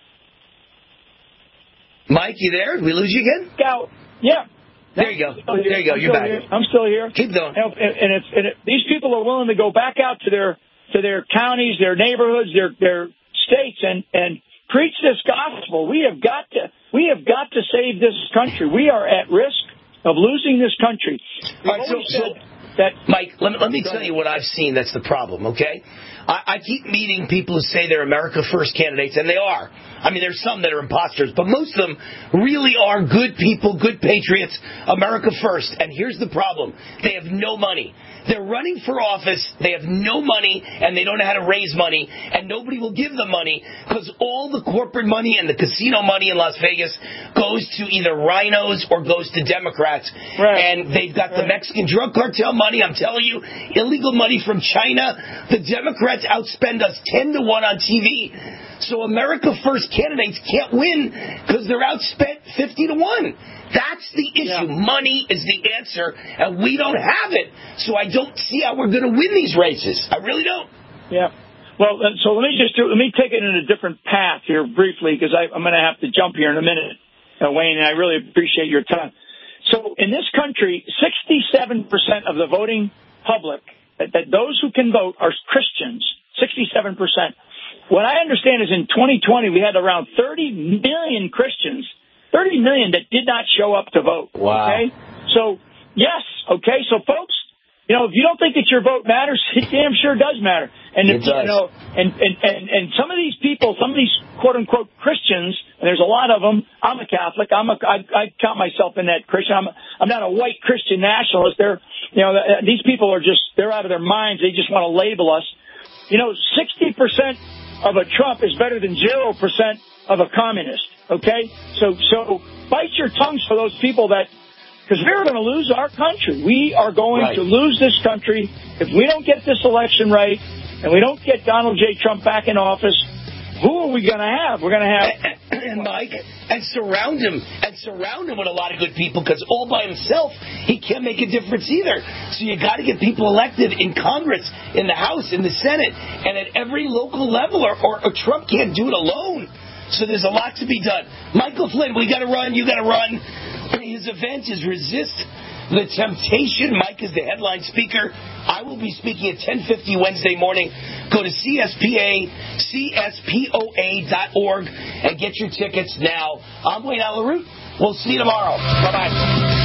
Mike, you there? Did we lose you again? Out. Yeah. There you go. There you go. I'm You're back. Here. I'm still here. Keep going. And, and, if, and if these people are willing to go back out to their to their counties, their neighborhoods, their their states, and and preach this gospel, we have got to we have got to save this country. We are at risk of losing this country. All right, so, so that Mike, let me, let me tell you what I've seen. That's the problem. Okay. I, I keep meeting people who say they're America First candidates, and they are. I mean, there's some that are imposters, but most of them really are good people, good patriots, America First. And here's the problem. They have no money. They're running for office. They have no money, and they don't know how to raise money, and nobody will give them money because all the corporate money and the casino money in Las Vegas goes to either rhinos or goes to Democrats. Right. And they've got right. the Mexican drug cartel money, I'm telling you, illegal money from China. The Democrats outspend us ten to one on T V. So America First candidates can't win because they're outspent fifty to one. That's the issue. Yeah. Money is the answer, and we don't have it. So I don't see how we're going to win these races. I really don't. Yeah. Well, so let me just do, let me take it in a different path here briefly, because I'm going to have to jump here in a minute, uh, Wayne, and I really appreciate your time. So in this country, sixty-seven percent of the voting public, that, that those who can vote are Christians, sixty-seven percent. What I understand is in twenty twenty, we had around thirty million Christians, thirty million that did not show up to vote. Wow. Okay? So, yes, okay, so folks, you know, if you don't think that your vote matters, it damn sure does matter. And, it if, does. you know, and, and, and, and some of these people, some of these quote-unquote Christians, and there's a lot of them, I'm a Catholic, I'm a, I, I count myself in that Christian, I'm, I'm not a white Christian nationalist. They're, you know, these people are just, they're out of their minds, they just want to label us. You know, sixty percent of a Trump is better than zero percent of a communist, okay? So, so bite your tongues for those people that, because we're going to lose our country. We are going right. to lose this country if we don't get this election right and we don't get Donald J. Trump back in office. Who are we going to have? We're going to have... And Mike, and surround him, and surround him with a lot of good people, because all by himself, he can't make a difference either. So you got to get people elected in Congress, in the House, in the Senate, and at every local level, or, or, or Trump can't do it alone. So there's a lot to be done. Michael Flynn, we got to run, you got to run. His event is Resist the Temptation. Mike is the headline speaker. I will be speaking at ten fifty Wednesday morning. Go to C S P A, C S P O A dot org and get your tickets now. I'm Wayne Alaroot. We'll see you tomorrow. Bye-bye.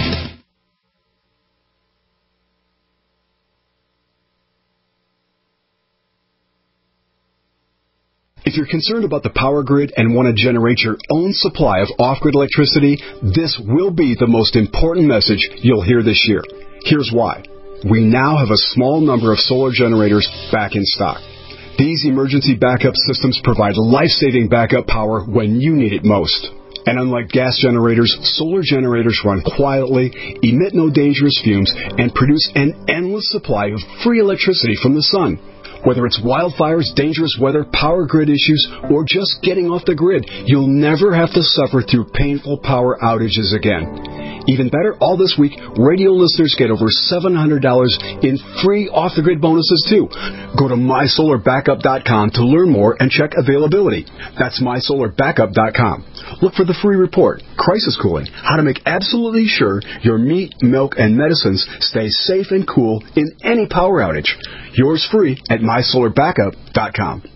If you're concerned about the power grid and want to generate your own supply of off-grid electricity, this will be the most important message you'll hear this year. Here's why. We now have a small number of solar generators back in stock. These emergency backup systems provide life-saving backup power when you need it most. And unlike gas generators, solar generators run quietly, emit no dangerous fumes, and produce an endless supply of free electricity from the sun. Whether it's wildfires, dangerous weather, power grid issues, or just getting off the grid, you'll never have to suffer through painful power outages again. Even better, all this week, radio listeners get over seven hundred dollars in free off-the-grid bonuses, too. Go to my solar backup dot com to learn more and check availability. That's my solar backup dot com. Look for the free report, Crisis Cooling, how to make absolutely sure your meat, milk, and medicines stay safe and cool in any power outage. Yours free at my solar backup dot com.